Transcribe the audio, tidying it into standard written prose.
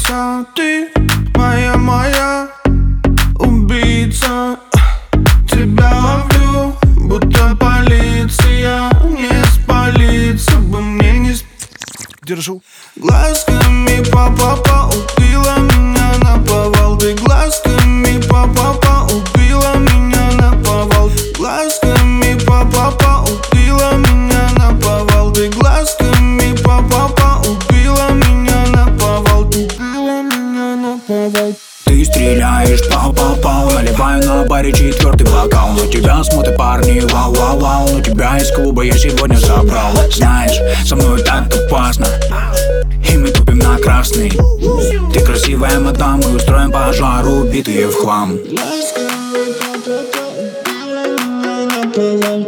убийца. Ты моя убийца. Тебя ловлю, будто полиция. Не спалиться бы мне, не Держу. Глазками па-па-па убила меня наповал. Ты глазками па-па-па убила меня наповал. Глазками па-па-па убила меня наповал. Ты глазками па-па-па убила меня наповал. Ты убила меня наповал. Ты стреляешь, пау-пау-пау. Наливаю на баре 4-й бокал. На тебя смотрят парни, вау-вау-вау. Но тебя из клуба я сегодня забрал. Знаешь, со мной так опасно, и мы тупим на красный. Ты красивая мадам, мы устроим пожар, убитые в хлам. Глазками па-па-па убила меня наповал.